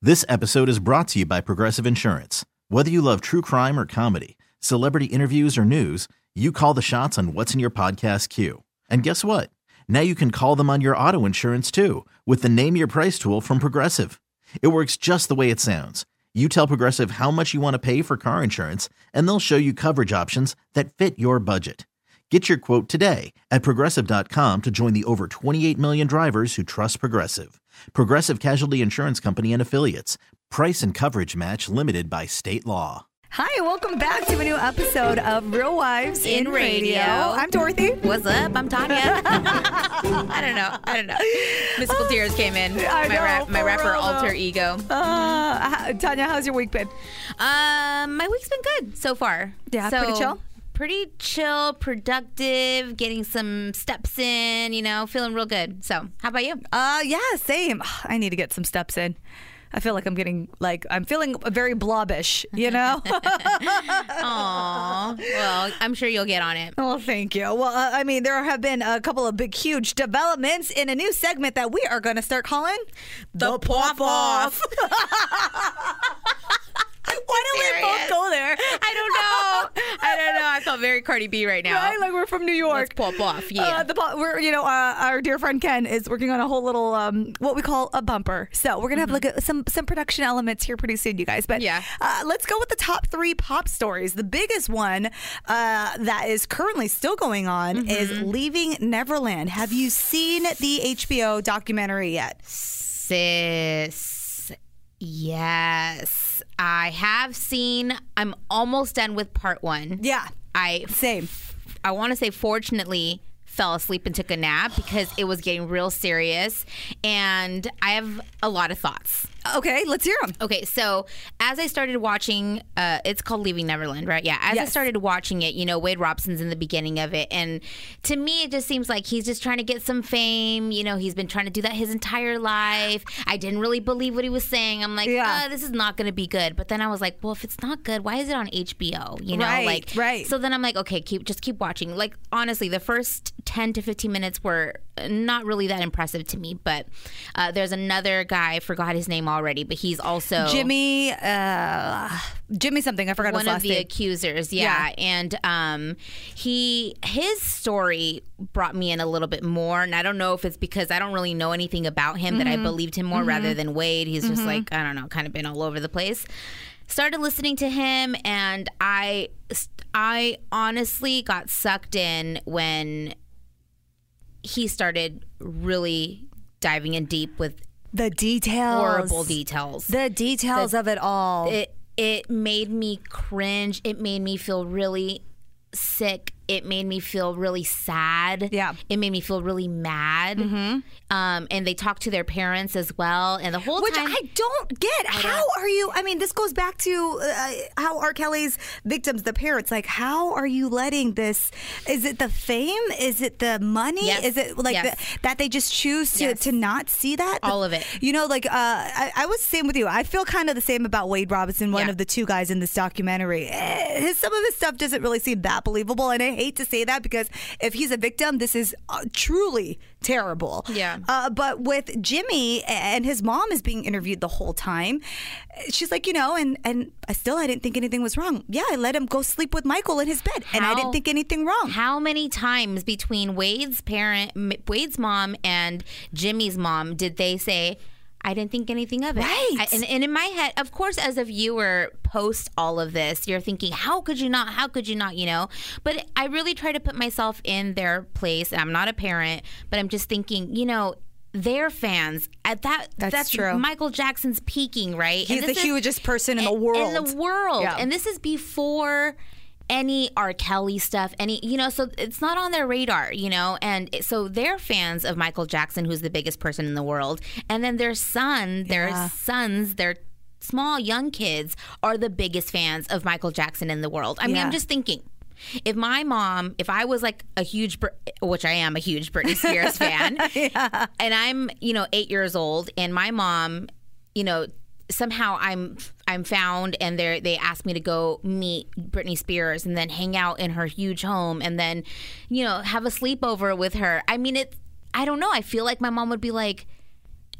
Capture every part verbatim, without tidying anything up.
This episode is brought to you by Progressive Insurance. Whether you love true crime or comedy, celebrity interviews or news, you call the shots on what's in your podcast queue. And guess what? Now you can call them on your auto insurance too with the Name Your Price tool from Progressive. It works just the way it sounds. You tell Progressive how much you want to pay for car insurance, and they'll show you coverage options that fit your budget. Get your quote today at Progressive dot com to join the over twenty-eight million drivers who trust Progressive. Progressive Casualty Insurance Company and Affiliates. Price and coverage match limited by state law. Hi, and welcome back to a new episode of Real Wives in, in Radio. Radio. I'm Dorothy. What's up? I'm Tanya. I don't know. I don't know. Mystical Tears came in. I my know, rap, my rapper real, alter though. ego. Uh, Tanya, how's your week been? Um, my week's been good so far. Yeah, so, pretty chill? Pretty chill, productive, getting some steps in, you know, feeling real good. So, how about you? Uh, yeah, same. I need to get some steps in. I feel like I'm getting, like, I'm feeling very blobbish, you know? Aw. Well, I'm sure you'll get on it. Well, thank you. Well, uh, I mean, there have been a couple of big, huge developments in a new segment that we are going to start calling The Pop-Off. Why don't we both go there? I don't know. I don't know. I felt very Cardi B right now. Right? Like we're from New York. Let's pop off. Yeah. Uh, the po- we're you know uh, our dear friend Ken is working on a whole little um what we call a bumper. So we're gonna have mm-hmm. like a, some some production elements here pretty soon, you guys. But yeah, uh, let's go with the top three pop stories. The biggest one uh, that is currently still going on mm-hmm. is Leaving Neverland. Have you seen the H B O documentary yet? Sis. Yes, I have seen. I'm almost done with part one. Yeah, I same. I want to say, fortunately, fell asleep and took a nap because it was getting real serious, and I have a lot of thoughts. Okay, let's hear them. Okay, so as I started watching, uh, it's called Leaving Neverland, right? Yeah, as yes. I started watching it, you know, Wade Robson's in the beginning of it, and to me, it just seems like he's just trying to get some fame. You know, he's been trying to do that his entire life. I didn't really believe what he was saying. I'm like, yeah. uh, this is not going to be good. But then I was like, well, if it's not good, why is it on H B O? You know, right, like, right. So then I'm like, okay, keep just keep watching. Like, honestly, the first ten to fifteen minutes were not really that impressive to me. But uh, there's another guy, I forgot his name already, but he's also Also, Jimmy, uh, Jimmy something. I forgot one his last of the name. accusers. Yeah, yeah. and um, he his story brought me in a little bit more, and I don't know if it's because I don't really know anything about him mm-hmm. that I believed him more mm-hmm. rather than Wade. He's just mm-hmm. like I don't know, kind of been all over the place. Started listening to him, and I I honestly got sucked in when he started really diving in deep with. The details. Horrible details. The details the, of it all. It it made me cringe. It made me feel really sick. It made me feel really sad. Yeah. It made me feel really mad. Mm-hmm. Um, and they talked to their parents as well. And the whole Which time. Which I don't get. I how don't. are you? I mean, this goes back to uh, how R. Kelly's victims, the parents, like, how are you letting this? Is it the fame? Is it the money? Yes. Is it like yes. the, that they just choose to, yes. to not see that? All of it. You know, like, uh, I, I was the same with you. I feel kind of the same about Wade Robson, one yeah. of the two guys in this documentary. His, some of his stuff doesn't really seem that believable. And I hate to say that because if he's a victim, this is uh, truly terrible. Yeah. Uh, but with Jimmy and his mom is being interviewed the whole time, she's like, you know, and and I still I didn't think anything was wrong. Yeah, I let him go sleep with Michael in his bed, how, and I didn't think anything wrong. How many times between Wade's parent, Wade's mom, and Jimmy's mom did they say, I didn't think anything of it. Right. I, and, and in my head, of course, as a viewer, post all of this, you're thinking, how could you not? How could you not? You know? But I really try to put myself in their place. I'm not a parent, but I'm just thinking, you know, they're fans. At that, that's, that's true. Michael Jackson's peaking, right? He's the is, hugest person in the world. In the world. Yeah. And this is before any R. Kelly stuff, any, you know, so it's not on their radar, you know, and so they're fans of Michael Jackson, who's the biggest person in the world, and then their son, their yeah. sons, their small young kids are the biggest fans of Michael Jackson in the world. I mean, yeah. I'm just thinking, if my mom, if I was like a huge, which I am a huge Britney Spears fan, yeah. and I'm, you know, eight years old, and my mom, you know, somehow I'm I'm found and they they asked me to go meet Britney Spears and then hang out in her huge home and then, you know, have a sleepover with her. I mean, it. I don't know. I feel like my mom would be like,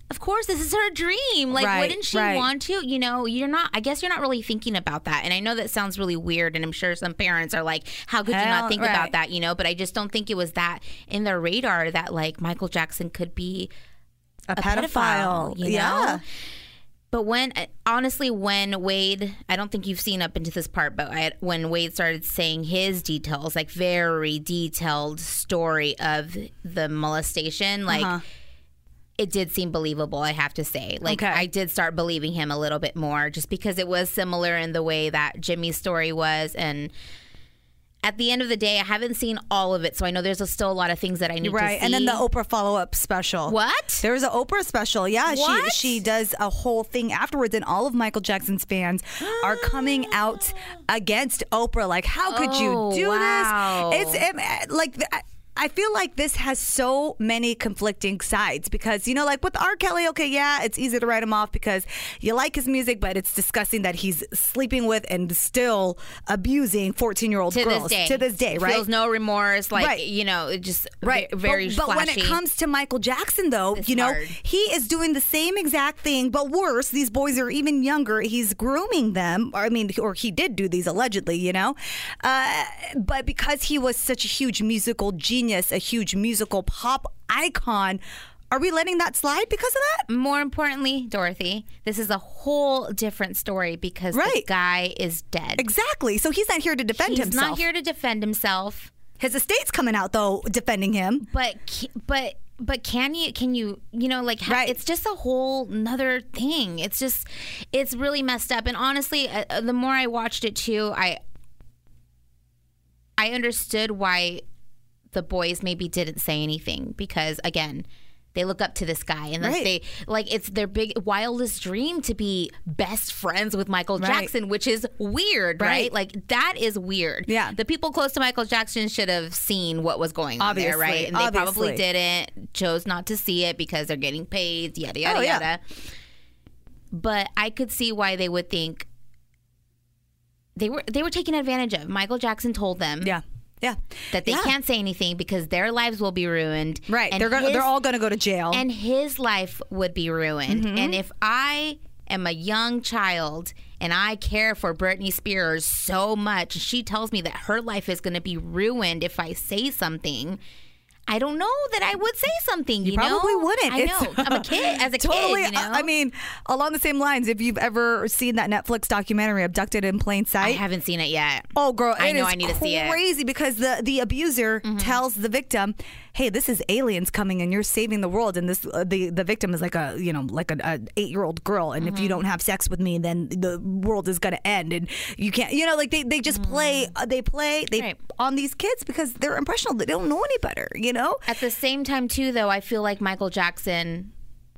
of course, this is her dream. Like, Right, wouldn't she right. want to? You know, you're not, I guess you're not really thinking about that. And I know that sounds really weird. And I'm sure some parents are like, how could you Hell, not think right. about that? You know, but I just don't think it was that in their radar that like Michael Jackson could be A, a pedophile. pedophile, you know? Yeah. But when, honestly, when Wade, I don't think you've seen up into this part, but I, when Wade started saying his details, like very detailed story of the molestation, like Uh-huh. it did seem believable, I have to say. Like Okay. I did start believing him a little bit more just because it was similar in the way that Jimmy's story was. And at the end of the day, I haven't seen all of it, so I know there's a, still a lot of things that I need Right. to see. And then the Oprah follow-up special. What? There's an Oprah special. Yeah, What? she she does a whole thing afterwards, and all of Michael Jackson's fans are coming out against Oprah. Like, how could Oh, you do wow. this? It's it, like. I, I feel like this has so many conflicting sides because, you know, like with R. Kelly, okay, yeah, it's easy to write him off because you like his music, but it's disgusting that he's sleeping with and still abusing fourteen-year-old to girls. this day. To this day, right? Feels no remorse, like, Right. you know, it just Right. ve- very but, but when it flashy. comes to Michael Jackson, though, It's you know, hard. he is doing the same exact thing, but worse. These boys are even younger. He's grooming them. Or, I mean, or he did do these allegedly, you know. Uh, but because he was such a huge musical genius, a huge musical pop icon, are we letting that slide because of that? More importantly, Dorothy, this is a whole different story because the Right. guy is dead. Exactly. So he's not here to defend He's himself. not here to defend himself. His estate's coming out, though, defending him. But ca- but but can you can you you know like ha- Right. it's just a whole nother thing. It's just it's really messed up. And honestly, uh, uh, the more I watched it too, I I understood why the boys maybe didn't say anything because again, they look up to this guy and Right. they like it's their big wildest dream to be best friends with Michael Right. Jackson, which is weird, right? Right. Like that is weird. Yeah. The people close to Michael Jackson should have seen what was going on there, Obviously, right? And they probably obviously. didn't, chose not to see it because they're getting paid, yada yada Oh, yeah. yada. But I could see why they would think they were they were taken advantage of. Michael Jackson told them Yeah. Yeah. that they Yeah. can't say anything because their lives will be ruined. Right. And they're gonna, his- they're all going to go to jail. and his life would be ruined. Mm-hmm. And if I am a young child and I care for Britney Spears so much, she tells me that her life is going to be ruined if I say something. I don't know that I would say something. You, You probably know? wouldn't. I It's- know. I'm a kid. As a Totally. kid, you know. I mean, along the same lines, if you've ever seen that Netflix documentary, Abducted in Plain I Sight. haven't seen it yet. Oh, girl, I it know is I need to see it. crazy because the, the abuser tells the victim, "Hey, this is aliens coming, and you're saving the world." And this uh, the the victim is like a you know like an a eight year old girl, and if you don't have sex with me, then the world is gonna end, and you can't. You know, like they, they just play uh, they play they Right. on these kids because they're impressionable. They don't know any better. You know. At the same time, too, though, I feel like Michael Jackson,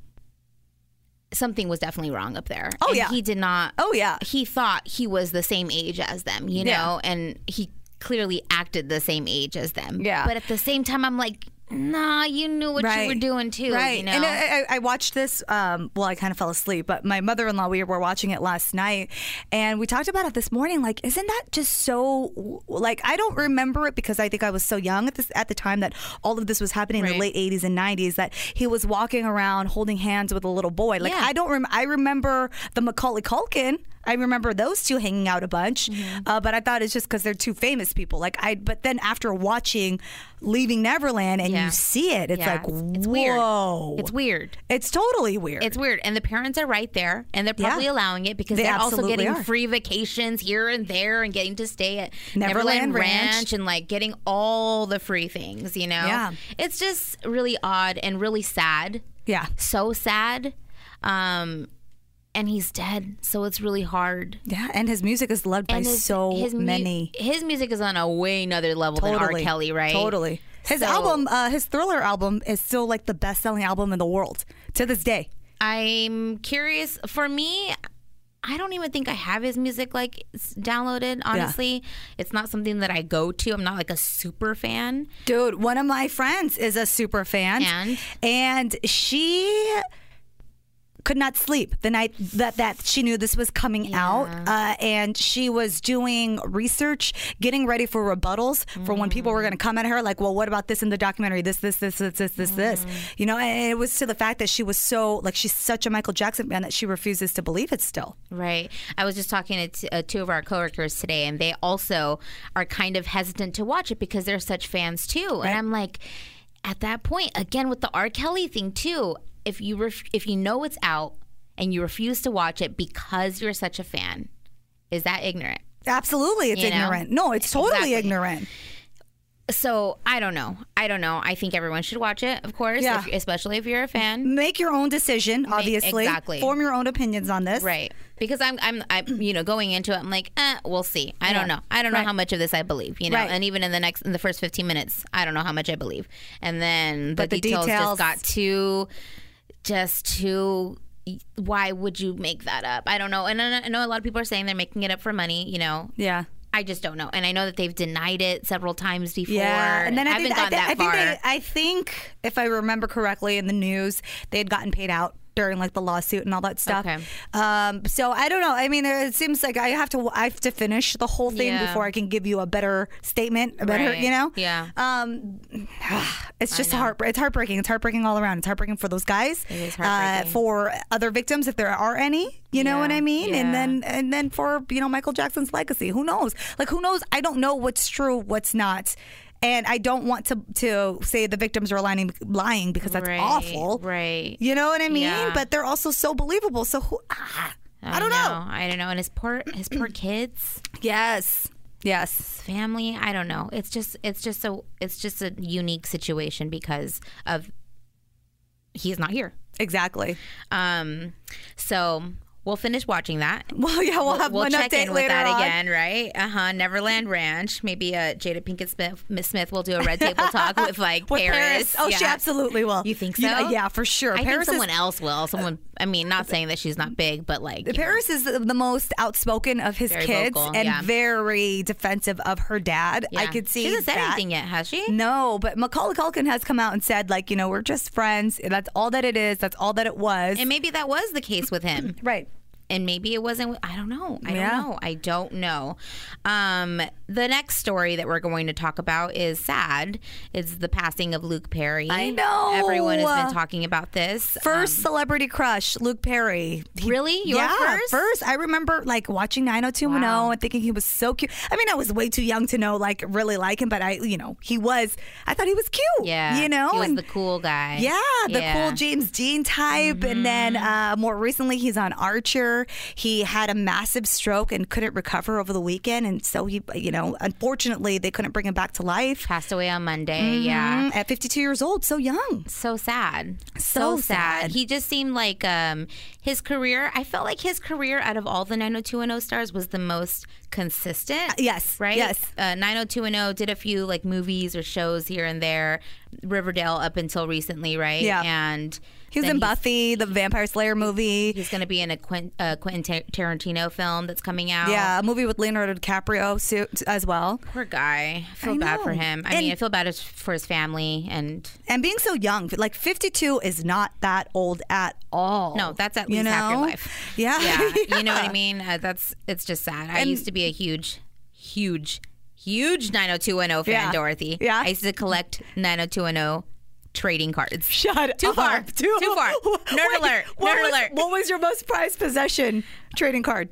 something was definitely wrong up there. Oh, And yeah. he did not. Oh, yeah. He thought he was the same age as them, you know, Yeah. and he clearly acted the same age as them. Yeah. But at the same time, I'm like, nah, you knew what you were doing too. Right. You know? And I, I, I watched this. Um, well, I kind of fell asleep, but my mother-in-law, we were watching it last night, and we talked about it this morning. Like, isn't that just so? Like, I don't remember it because I think I was so young at this at the time that all of this was happening in Right. the late eighties and nineties. That he was walking around holding hands with a little boy. Like, Yeah. I don't. Rem- I remember the Macaulay Culkin. I remember those two hanging out a bunch, Mm-hmm. uh, but I thought it's just because they're two famous people. Like I, but then after watching Leaving Neverland and Yeah. you see it, it's Yeah, like, it's, it's whoa, weird. It's weird. It's totally weird. It's weird. And the parents are right there and they're probably Yeah. allowing it because They they are also absolutely getting are. free vacations here and there and getting to stay at Neverland Neverland, Ranch. Ranch. and like getting all the free things, you know? Yeah. It's just really odd and really sad. yeah. So sad. Um, and he's dead. So it's really hard. Yeah, and his music is loved by And his, so his mu- many. His music is on a way another level than R. Kelly, right? Totally. His So- album, uh, his Thriller album, is still like the best-selling album in the world to this day. I'm curious. For me, I don't even think I have his music like s- downloaded. Honestly, it's not something that I go to. I'm not like a super fan. Dude, one of my friends is a super fan, And? and she could not sleep the night that, that she knew this was coming Yeah. out. Uh, and she was doing research, getting ready for rebuttals mm. for when people were going to come at her, like, well, what about this in the documentary? This, this, this, this, this, this, mm. this. You know, and it was to the fact that she was so, like, she's such a Michael Jackson fan that she refuses to believe it still. Right. I was just talking to t- uh, two of our coworkers today, and they also are kind of hesitant to watch it because they're such fans too. Right. And I'm like, at that point, again, with the R. Kelly thing too, if you ref- if you know it's out and you refuse to watch it because you're such a fan, is that ignorant? Absolutely, it's you ignorant. know? No, it's totally Exactly. ignorant. So I don't know. I don't know. I think everyone should watch it, of course, Yeah. if, especially if you're a fan. Make your own decision, obviously. Exactly. Form your own opinions on this. Right. Because I'm, I'm, I'm, you know, going into it, I'm like, eh, we'll see. I Yeah. don't know. I don't know Right. how much of this I believe, you know. Right. And even in the next, in the first fifteen minutes, I don't know how much I believe. And then the, But the details, details- just got too, just too. Why would you make that up? I don't know. And I I know a lot of people are saying they're making it up for money. You know. Yeah. I just don't know. And I know that they've denied it several times before. Yeah, and then I, haven't think, I, gone thi- that I think far. they, I think if I remember correctly in the news, they had gotten paid out during like the lawsuit and all that stuff. Okay. Um, so I don't know. I mean, it seems like I have to I have to finish the whole thing Yeah. before I can give you a better statement. A better, Right. you know. Yeah. Um, it's just know. heart. It's heartbreaking. It's heartbreaking all around. It's heartbreaking for those guys. It is Uh, heartbreaking. for other victims, if there are any. You know Yeah. what I mean? And Yeah. then and then for you know Michael Jackson's legacy. Who knows? Like who knows? I don't know what's true, what's not. And I don't want to to say the victims are lying lying because that's Right, awful. Right. You know what I mean? Yeah. But they're also so believable. So who? Ah, I, don't know. I don't know. And his poor, his poor kids, Yes. Yes. his family. I don't know. It's just, it's just so, it's just a unique situation because of he's not here. Exactly. Um. So we'll finish watching that. Well, yeah, we'll have We'll one check update in with later that on. again, right? Uh huh. Neverland Ranch. Maybe uh, Jada Pinkett Smith, Miss Smith will do a red table talk with like With Paris. Paris. Oh, she Yeah. absolutely will. You think so? Yeah, yeah, for sure. I Paris think someone is, else will. Someone. I mean, not saying that she's not big, but like you know. Paris is the the most outspoken of his Very kids vocal, and yeah. very defensive of her dad. I Yeah. could see She hasn't said that. anything yet, has she? No, but Macaulay Culkin has come out and said, like, you know, we're just friends. That's all that it is. That's all that it was. And maybe that was the case with him. Right. And maybe it wasn't. I don't know. I Yeah. don't know. I don't know. Um, the next story that we're going to talk about is sad. It's the passing of Luke Perry. I know. Everyone has been talking about this. First celebrity crush, Luke Perry. He- Really? Your yeah, first? I remember like watching nine oh two one oh Wow. and thinking he was so cute. I mean, I was way too young to know like really like him, but I, you know, he was. I thought he was cute. Yeah. you know, he was and the cool guy. yeah, the Yeah. cool James Dean type. And then uh, more recently, he's on Archer. He had a massive stroke and couldn't recover over the weekend, and so he, you know, unfortunately, they couldn't bring him back to life. Passed away on Monday. Yeah. Mm, at fifty-two years old, so young. So sad. So sad. He just seemed like um, his career, I felt like his career out of all the nine oh two one oh stars was the most consistent. Yes, Right? yes. Uh, nine oh two one oh did a few like movies or shows here and there. Riverdale up until recently, right? Yeah. And He was then in Buffy, the Vampire Slayer movie. He's going to be in a Quint, uh, Quentin Tar- Tarantino film that's coming out. Yeah, a movie with Leonardo DiCaprio su- as well. Poor guy. I feel I bad for know. him. I And- mean, I feel bad as- for his family and And being so young, like fifty-two is not that old at all. no, that's at You least half your know? life. Yeah. Yeah. You know what I Yeah. mean? Uh, that's it's just sad. I And- used to be a huge, huge, huge nine oh two one oh fan, Yeah. Dorothy. Yeah. I used to collect nine oh two one oh trading cards. Shut Too up. far. Too far. Nerd Wait, alert. What Nerd was, alert. What was your most prized possession trading card?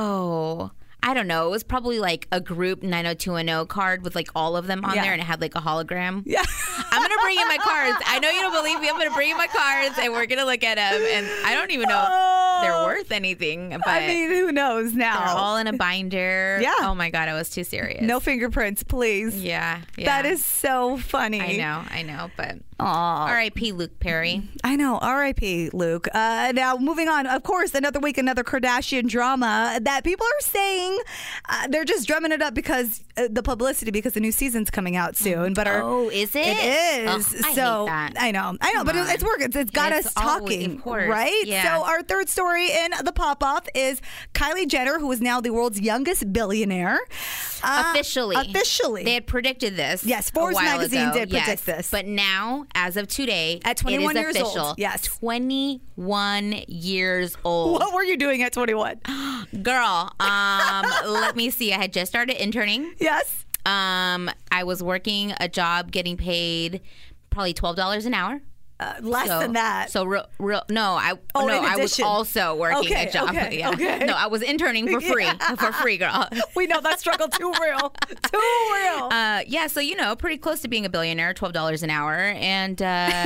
Oh. I don't know. It was probably like a group nine oh two one oh card with like all of them on Yeah. there and it had like a hologram. Yeah. I'm going to bring in my cards. I know you don't believe me. I'm going to bring in my cards and we're going to look at them. And I don't even know if they're worth anything. But I mean, who knows now? they're all in a binder. Yeah. Oh my God. I was too serious. No fingerprints, please. Yeah. yeah. That is so funny. I know. I know. But Aw. R I P Luke Perry. I know. R I P Luke. Uh, now, moving on. Of course, another week, another Kardashian drama that people are saying thing. Uh, they're just drumming it up because uh, the publicity, because the new season's coming out soon. But our, oh, is it? It is. Oh, I so hate that. I know, I know, Come but on. it's working. It's, it's got It's us always- talking, of course. right? Yeah. So our third story in the pop off is Kylie Jenner, who is now the world's youngest billionaire. Uh, Officially. Officially. They had predicted this. Yes, a Forbes while magazine ago. did predict Yes. this. But now, as of today, At twenty-one it is years official. old. Yes. twenty-one years old. What were you doing at twenty-one? Girl, um, let me see. I had just started interning. Yes. Um, I was working a job getting paid probably twelve dollars an hour. Uh, less So, than that. So real, real no, I Oh, no, in I was addition. also working Okay, a job. okay, yeah. okay. No, I was interning for free. Yeah. For free, girl. We know that struggle too real. Too real. Uh, yeah, so you know, pretty close to being a billionaire, twelve dollars an hour, and uh,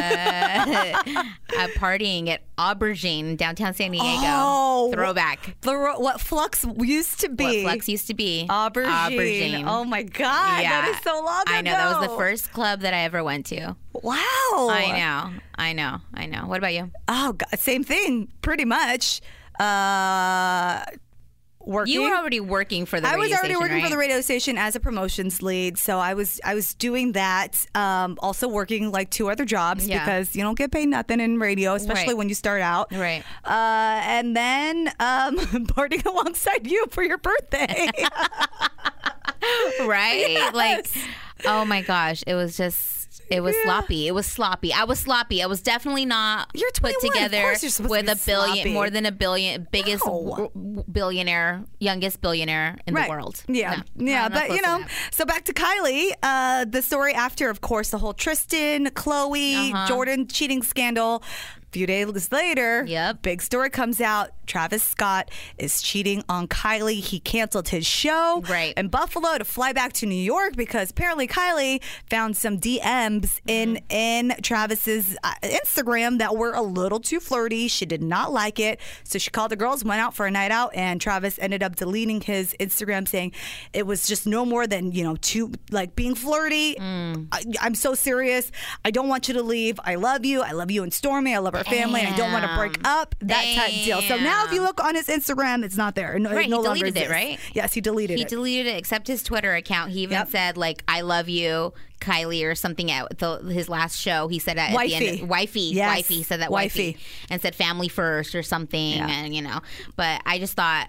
uh, partying at Aubergine downtown San Diego. Oh. Throwback. the ro- what Flux used to be. What Flex used to be. Aubergine. Aubergine. Oh my God. Yeah. That is so long ago. I know. That was the first club that I ever went to. Wow. I know. I know. I know. What about you? Oh, God. Same thing, pretty much. Uh, working. You were already working for the I radio was already station, working right? for the radio station as a promotions lead, so I was I was doing that. Um, also working like two other jobs Yeah. because you don't get paid nothing in radio, especially Right. when you start out. Right. Uh, and then um, partying alongside you for your birthday. Right? Yes. Like, oh my gosh, it was just, it was Yeah. sloppy. It was sloppy. I was sloppy. I was definitely not You're put twenty-one. Of together course you're supposed to with be a billion, sloppy. more than a billion, biggest No. w- w- billionaire, youngest billionaire in Right. the world. Yeah, No, yeah, no, not but close you to know, that. so back to Kylie. Uh, the story after, of course, the whole Tristan, Chloe, Uh-huh. Jordan cheating scandal. A few days later, Yep. big story comes out. Travis Scott is cheating on Kylie. He canceled his show Right. in Buffalo to fly back to New York because apparently Kylie found some D Ms in Mm-hmm. in Travis's uh, Instagram that were a little too flirty. She did not like it, so she called the girls, went out for a night out, and Travis ended up deleting his Instagram, saying it was just no more than you know too like being flirty. Mm. I, I'm so serious. I don't want you to leave. I love you. I love you and Stormy. I love our family. I don't want to break Damn. up. That type deal. So now if you look on his Instagram, it's not there. No, Right, it no he longer deleted it, exists. right? Yes, he deleted He it. deleted it except his Twitter account. He even Yep. said like "I love you, Kylie" or something at the, his last show. He said at Wifey. the end, "Wifey, Yes. wifey." He said that Wifey. "wifey" and said "family first" or something, Yeah. and you know. But I just thought,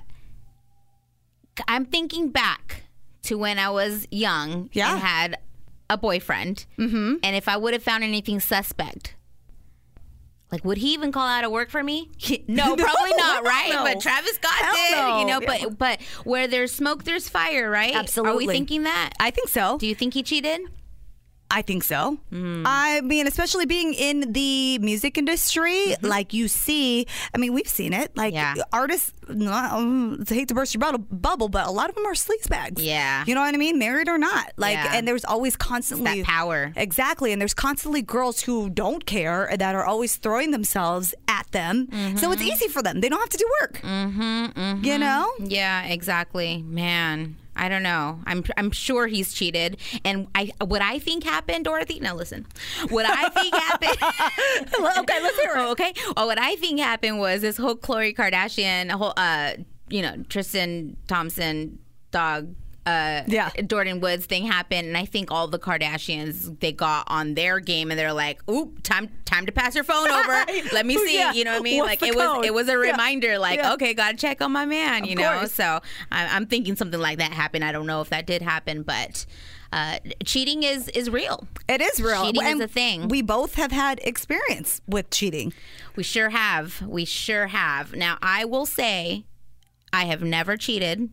I'm thinking back to when I was young Yeah. and had a boyfriend, mm-hmm. and if I would have found anything suspect. Like, would he even call out of work for me? No, probably No, not, right? no. But Travis Scott Hell did, no. you know. Yeah. But but where there's smoke, there's fire, right? Are Absolutely. we thinking that? I think so. Do you think he cheated? I think so. Hmm. I mean, especially being in the music industry, like you see, I mean, we've seen it. Like Mm-hmm. Yeah. artists, not, um, I hate to burst your bubble, bubble, but a lot of them are sleazebags. Yeah. You know what I mean? Married or not. Like, Yeah. and there's always constantly that power. Exactly. And there's constantly girls who don't care that are always throwing themselves at them. So it's easy for them. They don't have to do work. Mm-hmm, You know? Yeah, exactly. Man, I don't know. I'm I'm sure he's cheated. And I what I think happened, Dorothy. Now listen, what I think happened. Okay, let's hear it. Oh, okay. Oh, what I think happened was this whole Khloe Kardashian, whole uh, you know, Tristan Thompson dog. Uh, Yeah. Jordan Woods thing happened, and I think all the Kardashians, they got on their game, and they're like, "Oop, time, time to pass your phone over. Let me see." Yeah. You know what I mean? What's like the it was, code? it was a Yeah. reminder. Like, Yeah. okay, gotta check on my man. You know. course. So I, I'm thinking something like that happened. I don't know if that did happen, but uh, cheating is is real. It is real. Cheating is And a thing. We both have had experience with cheating. We sure have. We sure have. Now, I will say, I have never cheated.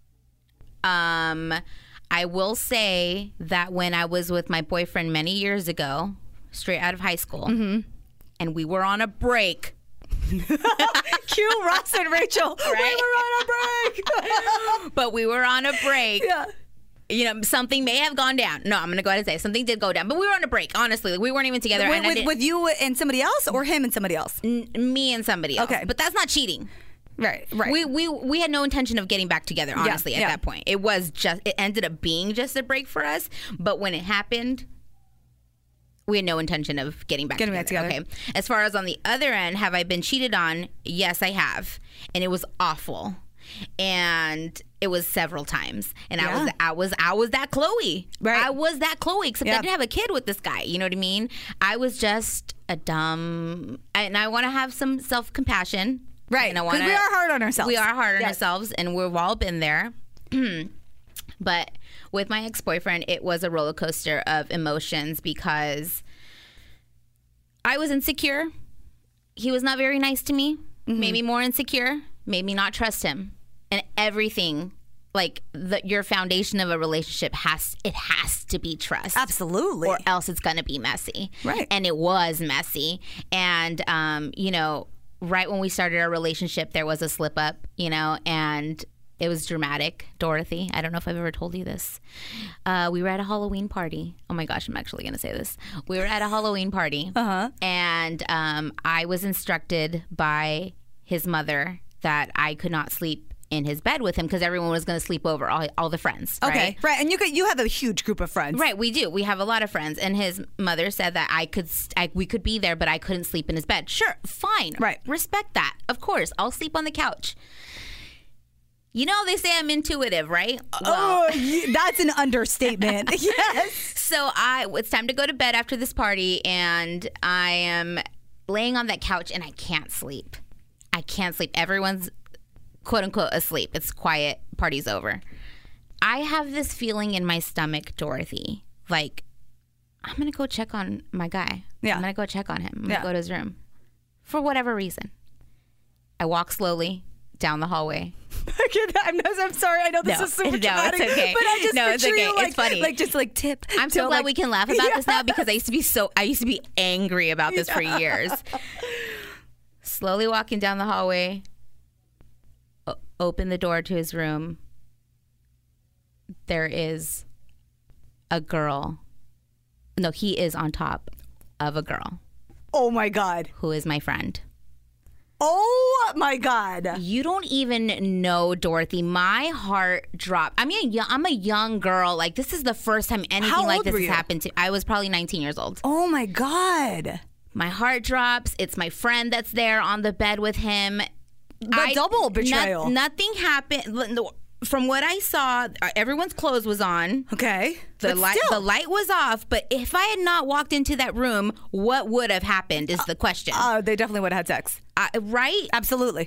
Um, I will say that when I was with my boyfriend many years ago, straight out of high school, Mm-hmm. and we were on a break. Cue Ross and Rachel. Right? We were on a break. But we were on a break. Yeah. You know, something may have gone down. No, I'm going to go ahead and say something did go down. But we were on a break, honestly. Like, we weren't even together. With, and I with, didn't- with you and somebody else, or him and somebody else? N- me and somebody else. Okay. But that's not cheating. Right, right. We, we we had no intention of getting back together, honestly, at yeah. that point. It was just, it ended up being just a break for us. But when it happened, we had no intention of getting back Getting together. back together. Okay. As far as on the other end, have I been cheated on? Yes, I have. And it was awful. And it was several times. And Yeah. I was I was I was that Chloe. Right. I was that Chloe, except Yeah. I didn't have a kid with this guy. You know what I mean? I was just a dumb and I want to have some self-compassion. Right. And I Because wanna, we are hard on ourselves. We are hard on Yes. ourselves, and we've all been there. But with my ex-boyfriend, it was a roller coaster of emotions because I was insecure. He was not very nice to me. Mm-hmm. Made me more insecure. Made me not trust him. And everything, like the, your foundation of a relationship has it has to be trust. Absolutely. Or else it's going to be messy. Right. And it was messy. And, um, you know, right when we started our relationship, there was a slip up, you know, and it was dramatic. Dorothy, I don't know if I've ever told you this. Uh, we were at a Halloween party. Oh my gosh, I'm actually going to say this. We were at a Halloween party. Uh-huh. And um, I was instructed by his mother that I could not sleep in his bed with him because everyone was going to sleep over, all, all the friends. Okay, right? right. And you could, you have a huge group of friends. Right, we do. We have a lot of friends, and his mother said that I could, I, we could be there, but I couldn't sleep in his bed. Sure, fine. Right. Respect that. Of course, I'll sleep on the couch. You know, they say I'm intuitive, right? Oh, you- that's an understatement. Yes. So I, it's time to go to bed after this party, and I am laying on that couch, and I can't sleep. I can't sleep. Everyone's quote unquote asleep. It's quiet. Party's over. I have this feeling in my stomach, Dorothy, like I'm gonna go check on my guy. Yeah. I'm gonna go check on him. I'm gonna Yeah. go to his room for whatever reason. I walk slowly down the hallway. I'm, I'm sorry. I know this No, is super no, dramatic, it's okay. but I just No, it's picture okay. you It's like, funny. like just like tip. I'm so to, glad like, we can laugh about yeah. this now because I used to be so I used to be angry about this for years. Slowly walking down the hallway, o- open the door to his room. There is a girl. No, he is on top of a girl Oh my God. who is my friend. Oh my God. You don't even know, Dorothy. My heart dropped. I mean, I'm a young girl. Like, this is the first time anything How like old this were has you? happened to. I was probably nineteen years old. Oh my God. My heart drops. It's my friend that's there on the bed with him. The double betrayal. no- nothing happened. From what I saw, everyone's clothes was on. Okay. The But light, still. the light was off. But if I had not walked into that room, what would have happened? Is the question. Uh, they definitely would have had sex. Uh, right? Absolutely.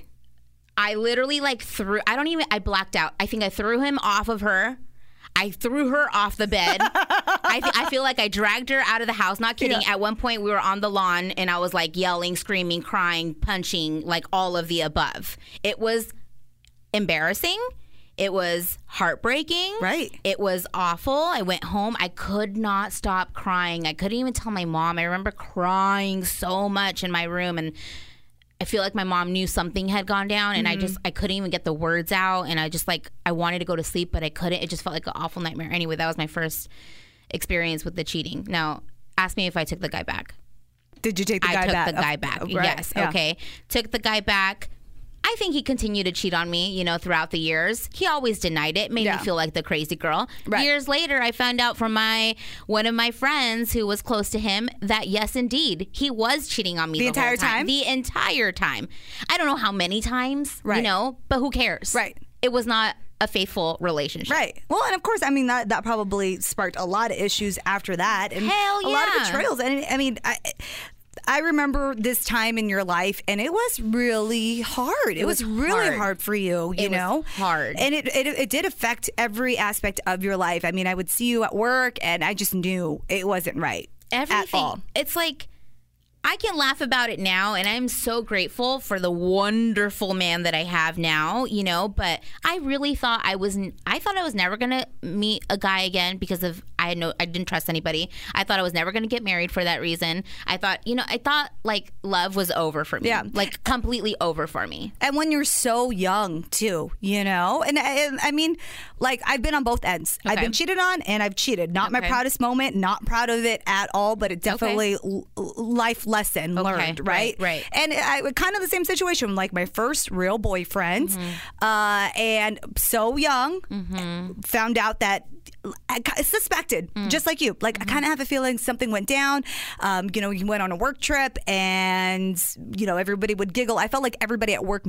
I literally like threw. I don't even. I blacked out. I think I threw him off of her. I threw her off the bed. I, th- I feel like I dragged her out of the house. Not kidding. Yeah. At one point, we were on the lawn, and I was like yelling, screaming, crying, punching, like all of the above. It was embarrassing. It was heartbreaking. Right. It was awful. I went home. I could not stop crying. I couldn't even tell my mom. I remember crying so much in my room, and I feel like my mom knew something had gone down, and Mm-hmm. I just I couldn't even get the words out, and I just like I wanted to go to sleep, but I couldn't. It just felt like an awful nightmare. Anyway, that was my first experience with the cheating. Now, ask me if I took the guy back. Did you take the guy I took back? the guy Oh, back. right. Yes. Yeah. Okay. Took the guy back. I think he continued to cheat on me, you know, throughout the years. He always denied it, made Yeah. me feel like the crazy girl. Right. Years later, I found out from my one of my friends who was close to him that yes, indeed, he was cheating on me The the, entire whole time. time? The entire time. I don't know how many times, Right. you know, but who cares? Right. It was not a faithful relationship. Right. Well, and of course, I mean that that probably sparked a lot of issues after that, and Hell a lot of yeah. betrayals. And I mean, I, I remember this time in your life, and it was really hard. It, was, was really hard. hard for you. You It was know, hard. and it, it it did affect every aspect of your life. I mean, I would see you at work, and I just knew it wasn't right. Everything. At all. It's like I can laugh about it now, and I'm so grateful for the wonderful man that I have now, you know, but I really thought I was I thought I was never going to meet a guy again because of I had no I didn't trust anybody. I thought I was never going to get married for that reason. I thought, you know, I thought like love was over for me. Yeah. Like completely over for me. And when you're so young, too, you know? And I, I mean, like, I've been on both ends. I've Okay. been cheated on and I've cheated. Not my Okay. proudest moment, not proud of it at all, but it definitely l- life lesson Okay. learned, right? Right, right. And I kind of the same situation, like my first real boyfriend, Mm-hmm. uh, and so young, found out that I ki- suspected, Mm. just like you. Like, Mm-hmm. I kind of have a feeling something went down. Um, you know, you went on a work trip and, you know, everybody would giggle. I felt like everybody at work knew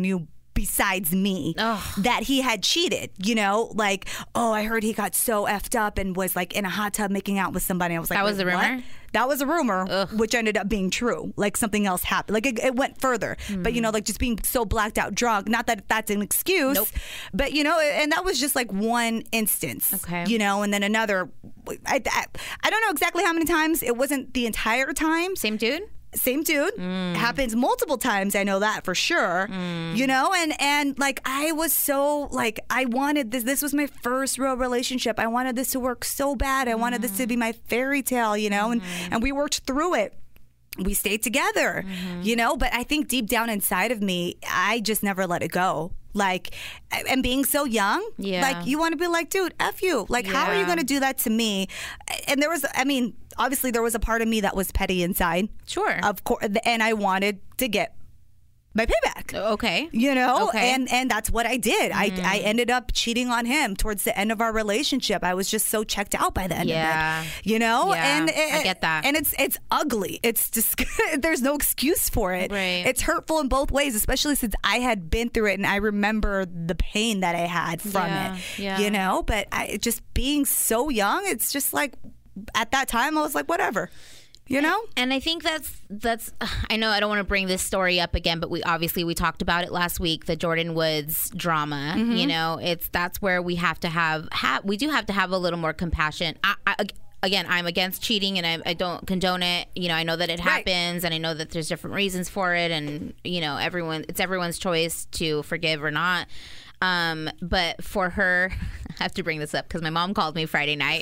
besides me Ugh. that he had cheated, you know, like, oh, I heard he got so effed up and was like in a hot tub making out with somebody. I was like, That was wait, a rumor? what? That was a rumor, Ugh. which ended up being true. Like something else happened. Like it, it went further. Mm. But, you know, like just being so blacked out drunk, not that that's an excuse, Nope. but, you know, and that was just like one instance, Okay. you know, and then another. I, I, I don't know exactly how many times. It wasn't the entire time. Same dude? Same dude. Mm. Happens multiple times. I know that for sure. Mm. You know, and and like I was so like I wanted this. This was my first real relationship. I wanted this to work so bad. I mm. wanted this to be my fairy tale. You know, mm. and and we worked through it. We stayed together. Mm-hmm. You know, but I think deep down inside of me, I just never let it go. Like, and being so young, yeah. like you want to be like, dude, F you. Like, yeah. how are you going to do that to me? And there was, I mean, obviously there was a part of me that was petty inside. Sure. Of course. And I wanted to get my payback. Okay. You know, okay. and and that's what I did. Mm. I I ended up cheating on him towards the end of our relationship. I was just so checked out by the end yeah. of it. You know, yeah, and I get that. And it's it's ugly. It's just there's no excuse for it. Right. It's hurtful in both ways, especially since I had been through it and I remember the pain that I had from yeah. it. Yeah. You know, but I just being so young, it's just like at that time I was like, whatever. You know? And I think that's, that's, I know I don't want to bring this story up again, but we obviously, we talked about it last week, the Jordyn Woods drama, mm-hmm. you know, it's, that's where we have to have, have, we do have to have a little more compassion. I, I, again, I'm against cheating and I, I don't condone it. You know, I know that it happens right. and I know that there's different reasons for it. And, you know, everyone, it's everyone's choice to forgive or not. Um, but for her, I have to bring this up because my mom called me Friday night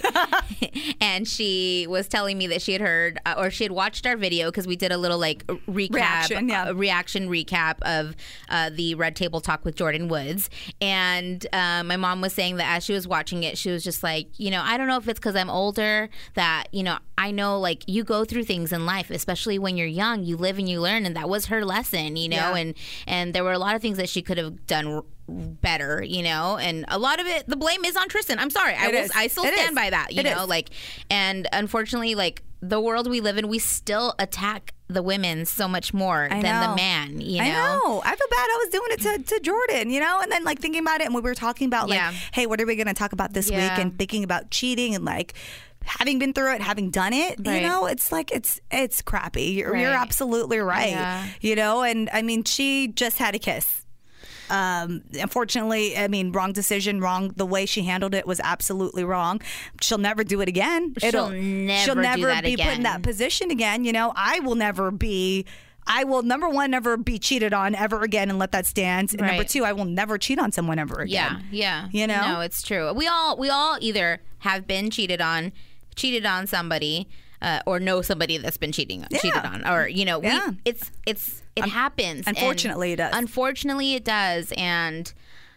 and she was telling me that she had heard uh, or she had watched our video because we did a little like recap, reaction, yeah. uh, reaction recap of uh, the Red Table Talk with Jordyn Woods. And uh, my mom was saying that as she was watching it, she was just like, you know, I don't know if it's because I'm older that, you know, I know like you go through things in life, especially when you're young, you live and you learn. And that was her lesson, you know, yeah. and, and there were a lot of things that she could have done better, you know, and a lot of it, the blame is on Tristan. I'm sorry. I will, I still it stand is. by that, you it know, is. like, and unfortunately, like the world we live in, we still attack the women so much more I than know. the man, you know? I know. I feel bad. I was doing it to, to Jordyn, you know, and then like thinking about it and we were talking about like, yeah. hey, what are we going to talk about this yeah. week and thinking about cheating and like, having been through it, having done it, right. you know, it's like, it's it's crappy. You're, right. you're absolutely right. Yeah. You know, and I mean, she just had a kiss. Um, unfortunately, I mean, wrong decision, wrong. The way she handled it was absolutely wrong. She'll never do it again. It'll, she'll never, she'll never do that be again. put in that position again. You know, I will never be. I will, number one, never be cheated on ever again and let that stand. And right. number two, I will never cheat on someone ever again. Yeah, yeah. You know? No, it's true. We all we all either have been cheated on, cheated on somebody, uh, or know somebody that's been cheating yeah. cheated on. Or, you know, we, yeah. it's it's it um, happens. Unfortunately, and it does. Unfortunately, it does. And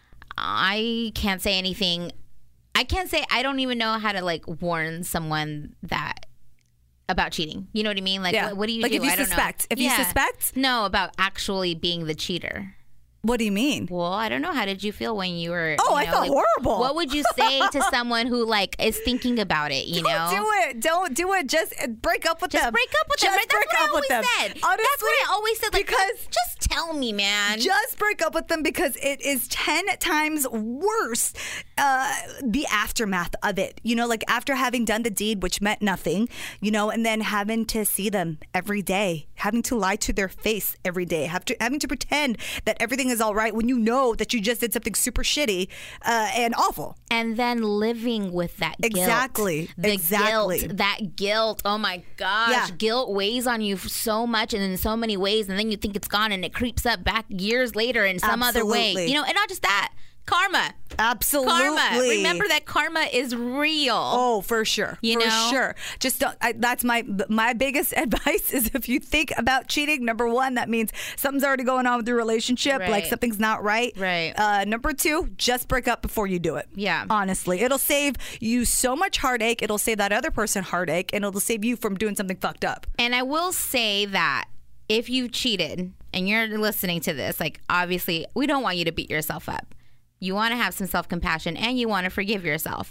I can't say anything. I can't say, I don't even know how to, like, warn someone that about cheating. You know what I mean? Like, yeah. what, what do you like do? If you I don't suspect. know. If yeah. you suspect? No, about actually being the cheater. What do you mean? Well, I don't know. How did you feel when you were? Oh, you know, I felt like, horrible. What would you say to someone who like is thinking about it? You don't know, do it. Don't do it. Just break up with just them. break up with just them. Right? That's break what up I always with them. said. Honestly, that's what I always said. Like, because just, just tell me, man. Just break up with them because it is ten times worse. Uh, the aftermath of it. You know, like after having done the deed, which meant nothing. You know, and then having to see them every day, having to lie to their face every day, have to having to pretend that everything is all right when you know. know that you just did something super shitty uh, and awful. And then living with that guilt. Exactly. The exactly. guilt. That guilt. Oh my gosh. Yeah. Guilt weighs on you so much and in so many ways. And then you think it's gone and it creeps up back years later in some Absolutely. other way. You know, and not just that. Karma. Absolutely. Karma. Remember that karma is real. Oh, for sure. You for know? sure. Just don't, I, that's my my biggest advice is if you think about cheating, number one, that means something's already going on with your relationship. Right. Like something's not right. Right. Uh, number two, just break up before you do it. Yeah. Honestly. It'll save you so much heartache. It'll save that other person heartache. And it'll save you from doing something fucked up. And I will say that if you've cheated and you're listening to this, like obviously we don't want you to beat yourself up. You want to have some self-compassion and you want to forgive yourself.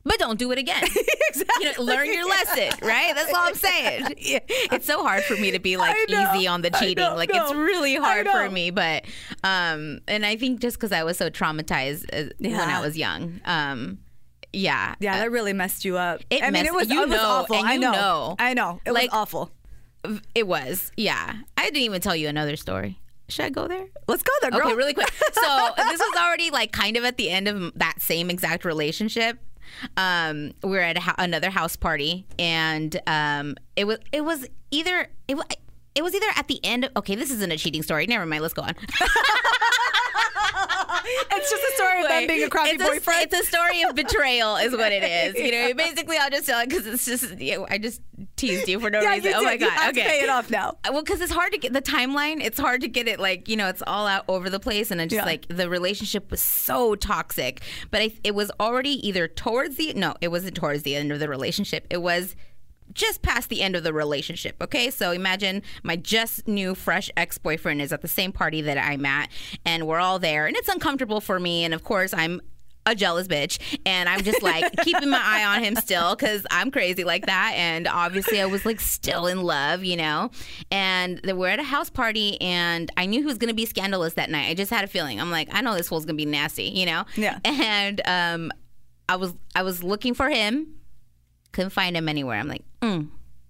but don't do it again. Exactly. You know, learn your lesson, right? That's all I'm saying. Yeah. It's so hard for me to be like know, easy on the cheating. know, like no. it's really hard I for know. me. But um, and I think just because I was so traumatized uh, when Yeah. I was young. Um, yeah. Yeah, that really messed you up. It I mean, messed- it was, you it was know, awful. and I you know. know. I know. It Like- was awful. It was. Yeah. I didn't even tell you another story. Should I go there? Let's go there, girl. Okay, really quick. So this was already like kind of at the end of that same exact relationship. Um, we were at a ho- another house party, and um, it was it was either it was. It was either at the end of, okay, this isn't a cheating story. Never mind, let's go on. It's just a story of them Wait, being a crappy it's a, boyfriend. It's a story of betrayal, is what it is. You know, basically, I'll just tell it because it's just, you know, I just teased you for no yeah, reason. you Oh did. my You God. have Okay. to pay it off now. Well, because it's hard to get the timeline. It's hard to get it like, you know, it's all out over the place. And I just Yeah. like the relationship was so toxic. But I, it was already either towards the, no, it wasn't towards the end of the relationship. It was just past the end of the relationship. Okay. So imagine my just new fresh ex-boyfriend is at the same party that I'm at, and we're all there, and it's uncomfortable for me. And of course, I'm a jealous bitch, and I'm just like keeping my eye on him still because I'm crazy like that. And obviously I was like still in love, you know. And they we're at a house party, and I knew he was gonna be scandalous that night. I just had a feeling. I'm like, I know this fool's gonna be nasty, you know. Yeah. And um I was I was looking for him, couldn't find him anywhere. I'm like, mm.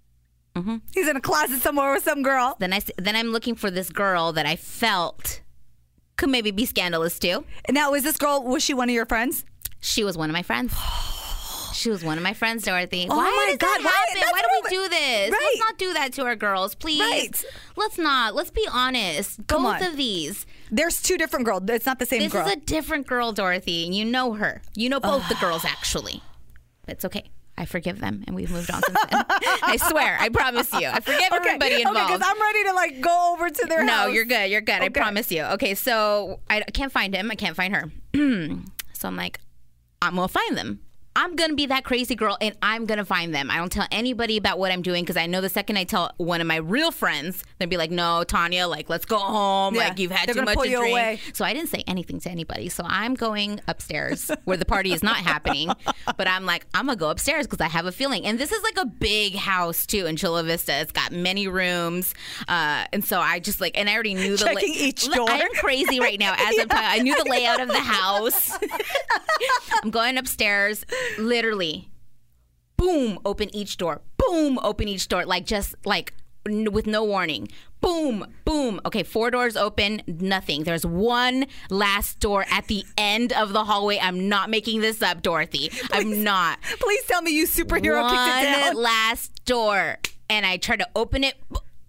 He's in a closet somewhere with some girl. Then I s- then I'm looking for this girl that I felt could maybe be scandalous too. Now, is this girl, was she one of your friends? She was one of my friends. She was one of my friends, Dorothy. Oh Why my does God, that why- happen? that's Why do what we I'm- do this? Right. Let's not do that to our girls, please. Right. Let's not. Let's be honest. Come Both on. of these. There's two different girls. It's not the same This girl. is a different girl, Dorothy, and you know her. You know both the girls, actually. It's okay. I forgive them, and we've moved on since then. I swear. I promise you. I forgive everybody involved. Okay, because I'm ready to like go over to their No, house. you're good. You're good. I Okay. promise you. Okay, so I can't find him. I can't find her. So I'm like, I'm going to find them. I'm going to be that crazy girl, and I'm going to find them. I don't tell anybody about what I'm doing because I know the second I tell one of my real friends, they'll be like, no, Tanya, like, let's go home. Yeah, Like, you've had they're too gonna much pull to you drink. away. So I didn't say anything to anybody. So I'm going upstairs where the party is not happening. But I'm like, I'm going to go upstairs because I have a feeling. And this is like a big house, too, in Chula Vista. It's got many rooms. Uh, and so I just like, and I already knew the Checking each door. I'm crazy right now as I'm talking. I knew the layout of the house. I'm going upstairs, literally. Boom, open each door. Boom, open each door. Like just like n- with no warning. Boom, boom. Okay, four doors open, nothing. There's one last door at the end of the hallway. I'm not making this up, Dorothy. I'm not. Please tell me you superhero One kicked it down. last door. And I try to open it.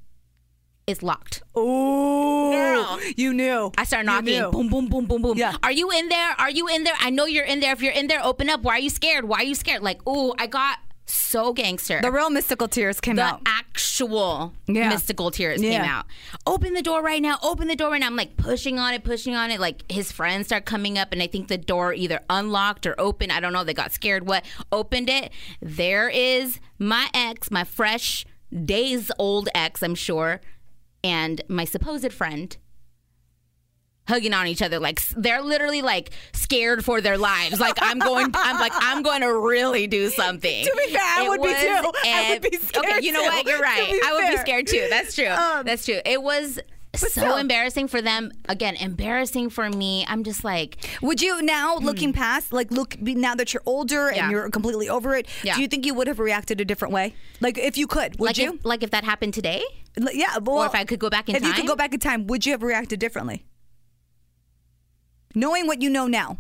It's locked. Ooh, Girl. you knew. I start You knocking. knew. Boom, boom, boom, boom, boom. Yeah. Are you in there? Are you in there? I know you're in there. If you're in there, open up. Why are you scared? Why are you scared? Like, ooh, I got so gangster. The real mystical tears came The out. actual Yeah. mystical tears Yeah. came out. Open the door right now. Open the door right now. I'm like pushing on it, pushing on it. Like his friends start coming up, and I think the door either unlocked or open. I don't know. They got scared. What? Opened it. There is my ex, my fresh days old ex, I'm sure, and my supposed friend hugging on each other. Like they're literally like scared for their lives. Like I'm going, I'm like, I'm going to really do something. To be fair, I It would be was too. I would a- be scared Okay, you know too, what? You're to right. be I would be fair. scared too. That's true. Um, That's true. It was so still. embarrassing for them. Again, embarrassing for me. I'm just like, Would you now, looking past, like look now that you're older and Hmm. Yeah. you're completely over it, Yeah. do you think you would have reacted a different way? Like if you could, would like you? if, like if that happened today, Like, yeah, well, or if I could go back in if time. you could go back in time, would you have reacted differently? Knowing what you know now.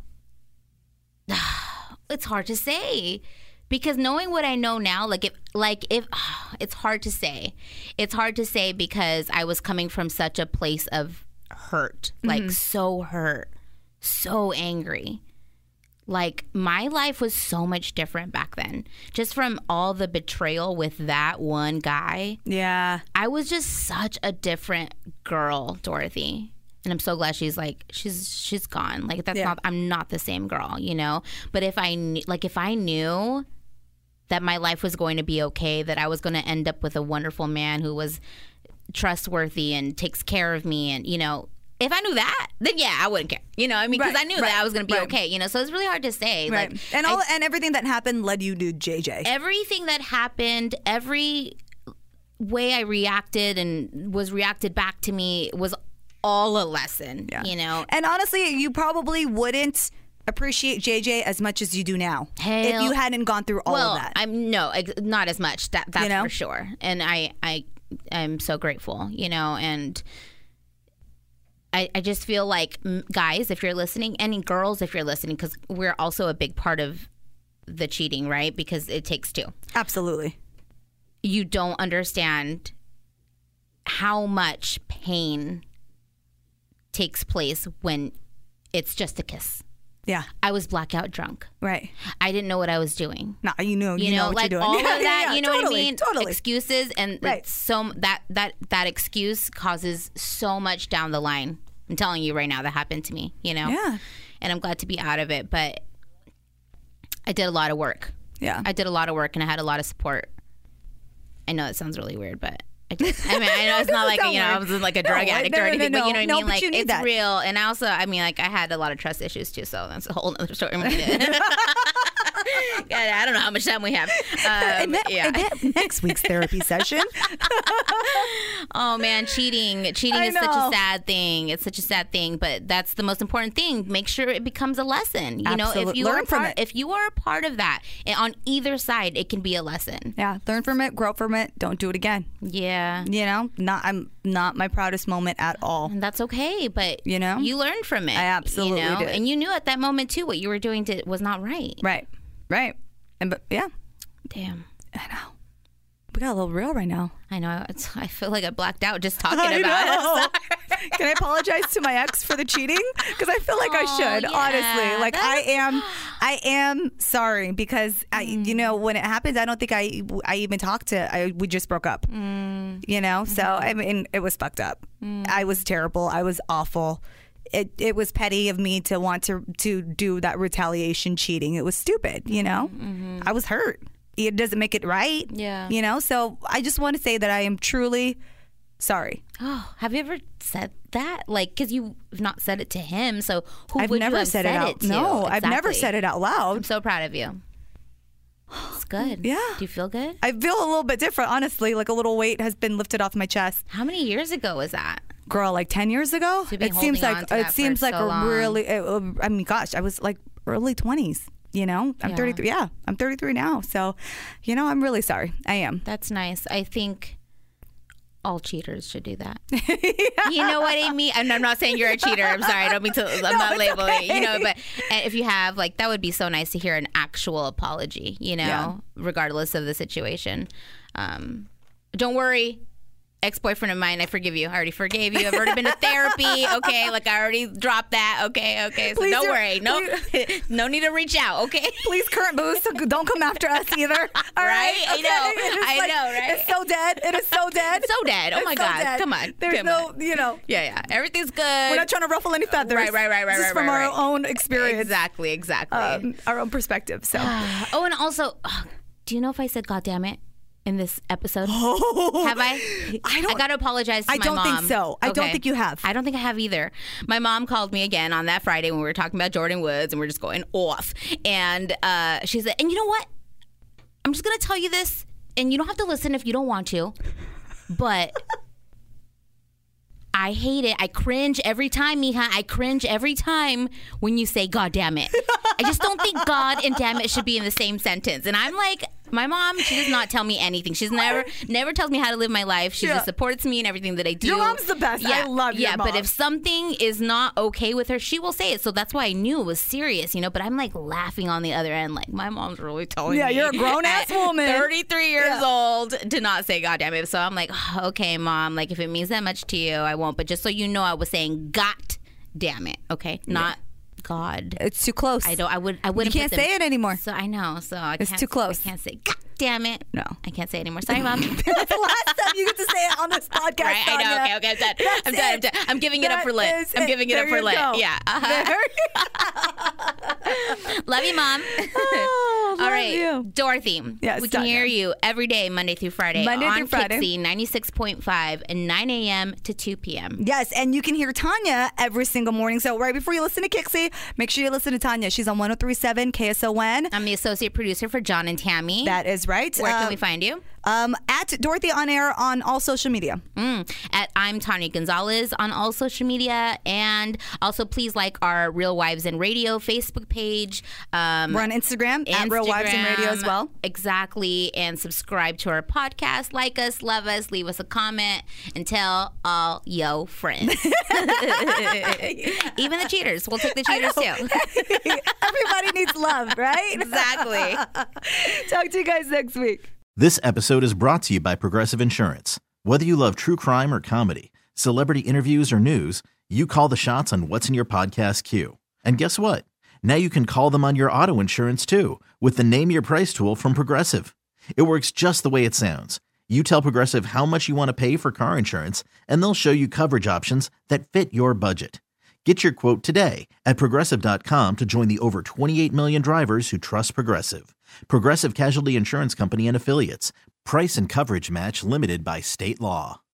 It's hard to say because knowing what I know now, like if, like if, it's hard to say. It's hard to say because I was coming from such a place of hurt, like so hurt, so angry. Like my life was so much different back then. Just from all the betrayal with that one guy, Yeah. I was just such a different girl, Dorothy. And I'm so glad she's like she's she's gone. Like that's Yeah. not I'm not the same girl, you know. But if I knew, like if I knew that my life was going to be okay, that I was going to end up with a wonderful man who was trustworthy and takes care of me, and you know, if I knew that, then yeah, I wouldn't care. You know what I mean? Because Right, I knew right, that I was going to be right. okay. You know, so it's really hard to say. Right. Like, and all I, and everything that happened led you to J J. everything that happened, every way I reacted and was reacted back to me was all a lesson. Yeah. You know, And honestly, you probably wouldn't appreciate J J as much as you do now Hell- if you hadn't gone through all well, of that. I'm no, ex- not as much. That that's You know? for sure. And I, I, I'm so grateful. You know, and I, I just feel like mm, guys, if you're listening, and girls, if you're listening, because we're also a big part of the cheating, right? Because it takes two. Absolutely. You don't understand how much pain takes place when it's just a kiss. Yeah. I was blackout drunk. Right. I didn't know what I was doing. No, you know, you, You, know, know, what like you're doing. all of Yeah, that, yeah, you know totally, what I mean? Totally. Excuses and Right. it's so that that that excuse causes so much down the line. I'm telling you right now, that happened to me. You know. Yeah. And I'm glad to be out of it, but I did a lot of work. Yeah. I did a lot of work and I had a lot of support. I know it sounds really weird, but I, just, I mean, I know it's not like, Don't you know, I worry. was like a No, drug addict no, or no, anything, no, but you know what no, I mean? but Like, you need it's that. real. And I also, I mean, like, I had a lot of trust issues too, so that's a whole other story. God, I don't know how much time we have. Um, And that- yeah. and that next week's therapy session. Oh man, cheating. Cheating I is such know. a sad thing. It's such a sad thing, but that's the most important thing. Make sure it becomes a lesson. You know, if Absolute- you learn are from part, it. if you are a part of that, and on either side, it can be a lesson. Yeah. Learn from it, grow from it. Don't do it again. Yeah. You know, not I'm not my proudest moment at all. And that's okay, but You know? you learned from it. I absolutely you know? did. And you knew at that moment too what you were doing to, was not right. Right. Right. And but yeah, Damn. I know. We got a little real right now. I know. It's, I feel like I blacked out just talking I about know. it. Can I apologize to my ex for the cheating? Because I feel like I Oh, should, yeah. honestly. Like I That's- am, I am sorry because I, you know, when it happens, I don't think I, I even talked to. I we just broke up. Mm. You know, so I mean, it was fucked up. I was terrible. I was awful. It it was petty of me to want to to do that retaliation cheating. It was stupid. You know, I was hurt. It doesn't make it right. Yeah. You know, so I just want to say that I am truly sorry. Oh, have you ever said that? Like, because you've not said it to him, so who I've would never you have said, said it out. to? No, I've never Exactly. said it out I'm loud. so proud of you. It's good. Yeah. Do you feel good? I feel a little bit different, honestly. Like a little weight has been lifted off my chest. How many years ago was that? Girl, like ten years ago. So you've been it seems holding on like to it that seems for like so a long. really. It, uh, I mean, gosh, I was like early twenties. You know, I'm Yeah. thirty-three. Yeah, I'm thirty-three now. So, you know, I'm really sorry. I am. That's nice. I think all cheaters should do that. You know what I mean? And I'm not saying you're a cheater. I'm sorry. I don't mean to. I'm not it's labeling. okay. You know, but and if you have, like, that would be so nice to hear an actual apology. You know, Yeah. regardless of the situation. Um, don't worry. Ex-boyfriend of mine, I forgive you. I already forgave you. I've already been to therapy. Okay, like I already dropped that. Okay, okay. So Please don't do- worry. No, no need to reach out. Okay. Please, current boost, don't come after us either. All right? Right? I Okay? know. It is I like- know, right? It's so dead. It is so dead. So dead. Oh It's my so God. dead. Come on. There's Come no, on. you know. Yeah, yeah. Everything's good. We're not trying to ruffle any feathers. Right, right, right, right, This is right, from right, our right. own experience, Exactly, exactly. um, our own perspective. So, Oh, and also, oh, do you know if I said "God damn it" in this episode? Have I? I don't- I got to apologize to I my don't think mom. so. I don't Okay. think you have. I don't think I have either. My mom called me again on that Friday when we were talking about Jordan Woods and we are just going off. And uh, she said, and you know what? I'm just going to tell you this, and you don't have to listen if you don't want to, but I hate it. I cringe every time, mija. I cringe every time when you say "God damn it." I just don't think "God" and "damn it" should be in the same sentence. And I'm like, my mom, she does not tell me anything. She's never, never tells me how to live my life. She Yeah. just supports me in everything that I do. Your mom's the best. I love your Yeah, mom. but if something is not okay with her, she will say it. So that's why I knew it was serious, you know. But I'm like laughing on the other end, like my mom's really telling Yeah, me. you're a grown-ass at woman. thirty-three years Yeah. old, to not say "God damn it." So I'm like, oh, okay, mom. Like if it means that much to you, I won't. But just so you know, I was saying "God damn it," okay, not God. it's too close. I don't. I would. I You wouldn't. can't put them- say it anymore. So I know. So I It's can't, too close. I can't say "God damn it." No. I can't say it anymore. Sorry, mom. That's the last time you get to say it on this podcast. Right, I know. Tanya. Okay, okay, I'm done. That's I'm done. I'm it. done. I'm giving it up for That lit. is I'm it. giving it There up for you lit. go. Yeah. Uh-huh. There- Love you, mom. Oh, love All right, you. Dorothy. Yes, we can Tanya. hear you every day, Monday through Friday, Monday on through Friday. Pixie ninety-six point five and nine a.m. to two p.m. Yes, and you can hear Tanya every single morning. So right before you listen to Kixie, make sure you listen to Tanya. She's on one oh three point seven K S O N. I'm the associate producer for John and Tammy. That is right. Where can Uh, we find you? Um, at Dorothy On Air on all social media. Mm, at I'm Tanya Gonzalez on all social media. And also, please like our Real Wives in Radio Facebook page. Um, We're on Instagram, at Real Wives in Radio as well. Exactly. And subscribe to our podcast. Like us, love us, leave us a comment, and tell all yo friends. Even the cheaters. We'll take the cheaters too. Everybody needs love, right? Exactly. Talk to you guys next week. This episode is brought to you by Progressive Insurance. Whether you love true crime or comedy, celebrity interviews or news, you call the shots on what's in your podcast queue. And guess what? Now you can call them on your auto insurance too with the Name Your Price tool from Progressive. It works just the way it sounds. You tell Progressive how much you want to pay for car insurance, and they'll show you coverage options that fit your budget. Get your quote today at Progressive dot com to join the over twenty-eight million drivers who trust Progressive. Progressive Casualty Insurance Company and Affiliates. Price and coverage match limited by state law.